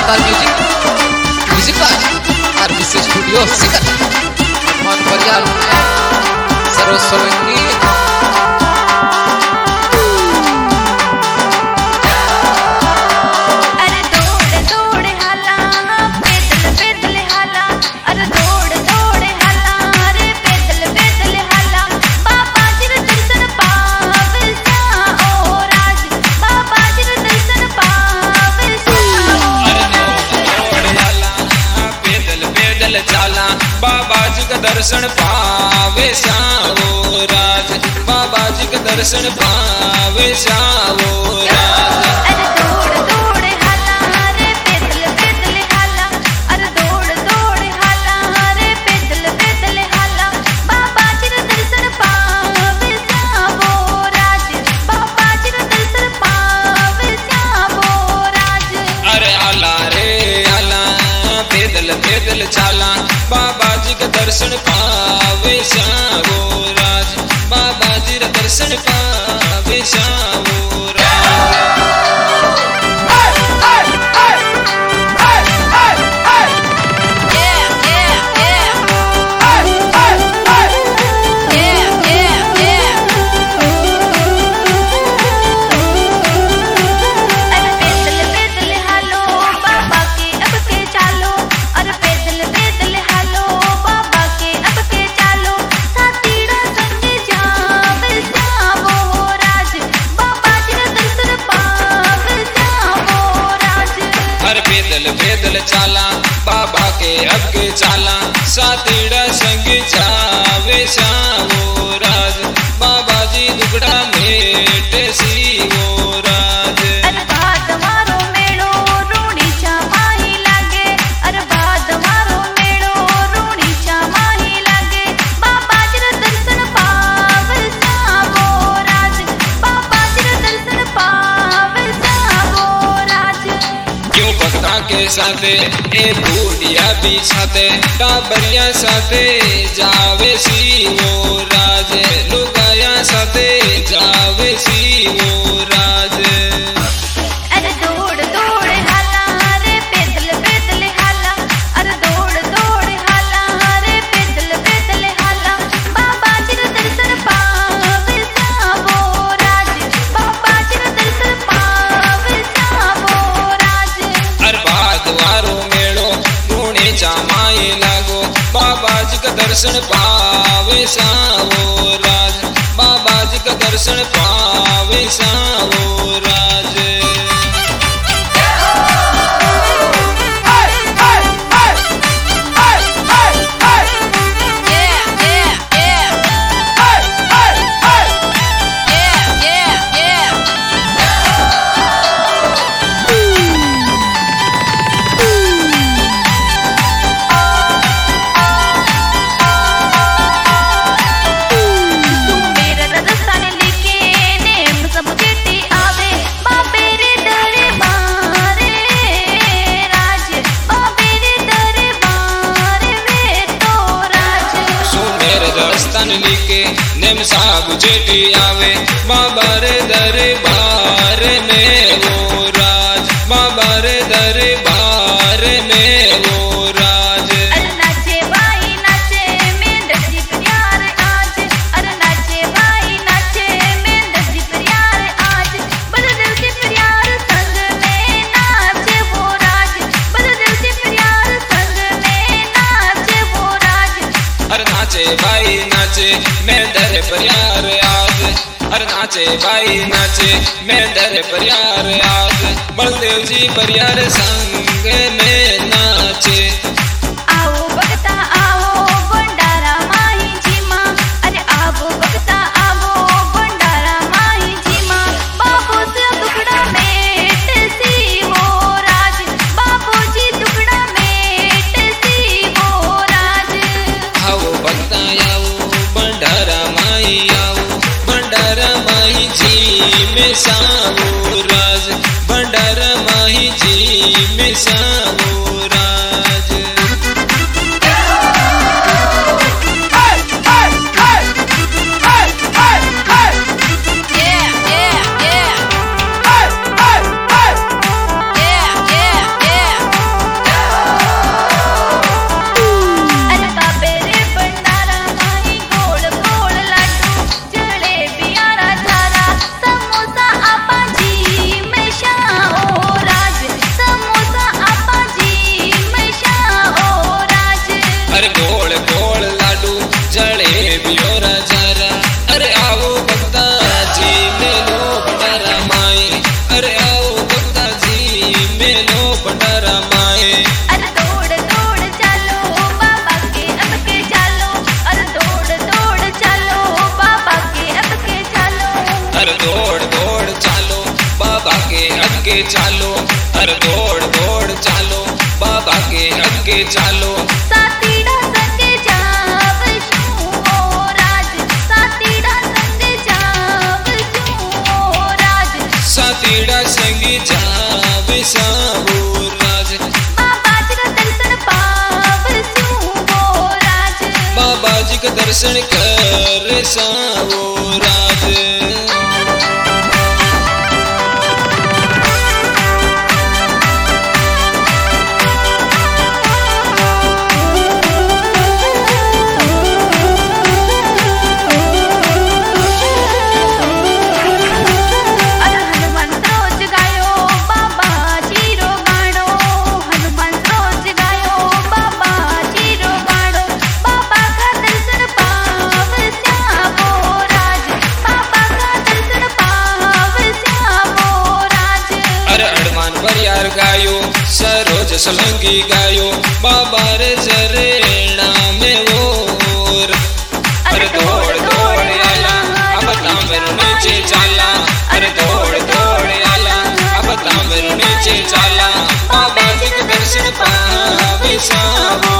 Mahakal music RBC studio सिकत मन परियार सर्वस्वरंगी बाबा जी का दर्शन पावे सावो राज बाबा जी का दर्शन पावे सावो राज अरे दौड़ हाला रे पैदल हाला अरे दौड़ हाला रे पैदल हाला बाबा जी का दर्शन पावे सावो राज बाबा जी का दर्शन पावे सावो राज अरे आला रे आला पैदल चाला बाबा जी का दर्शन पावे सावो राज बाबा जी का दर्शन पावे सावो राज पैदल चाला बाबा के अब के चाला सातीड़ा संग जावे सावो राज बाबा जी दुगड़ा मेटे सी वो राज अरे बाद मारो मेड़ो रूणी चामाही लागे अरे बाद मारो मेड़ो रूणी चामाही लागे बाबा जी रा दर्शन पावे सावो राज बाबा जी रा दर्शन पावे सावो राज क्यों भक्ता के साथे ए बूढ़िया भी साथे टाबरिया साथे जावे सी वो राज लुगाया साथे जावे सी वो राज अरे दौड़ हाला रे पैदल हाला अरे दौड़ हाला रे पैदल हाला बाबा जी रा दर्शन पावे सावो राज बाबा जी रा दर्शन पावे सावो राज अरे बादवारो मेड़ो गुणे जामाए लागो बाबा जी का दर्शन पावे सावो राज बाबा जी का दर्शन पावे सावो राज लिखे नेम साहब जेठी आवे बाबा रे दरबार में वो राज बाबा रे दरबार में वो राज अरे नाचे भाई नाचे मेंढक जी प्यार आज अरे नाचे भाई नाचे मेंढक जी प्यार आज बदल से प्यार संग में नाचे वो राज बदल से प्यार संग में नाचे वो राज अरे नाचे भाई नाचे मैं दर प्यार आज अरे नाचे भाई नाचे मैं दर प्यार आज बलदेव जी प्यार संग में नाचे आओ भगता आओ भंडारा माही जी माँ अरे आओ भगता आओ भंडारा माही जी माँ बाबू से दुखड़ा मेट सी वो राज बाबू जी दुखड़ा मेट सी वो राज आओ भक्ता आओ भंडारा माई आओ भंडारा माई जी में सावो राज भंडारा माही जी में सावो राज बाबा के अगे चालो, अरे दौड़ दौड़ चालो, बाबा के अगे चालो। सातीड़ा संग जाव शू राज, सातीड़ा संग जाव शू राज, सातीड़ा संग जाव सावो राज। बाबा जी का दर्शन पाव शू राज, बाबा जी का दर्शन कर सावो राज। गायो सरोज सोलंकी गायो, बाबा रे चरेणा में ओर। अरे दौड़ दौड़ आला, अब तामेर नीचे चाला, अरे दौड़ दौड़ आला, अब तामेर नीचे चाला। बाबा जी के दर्शन पावे सावो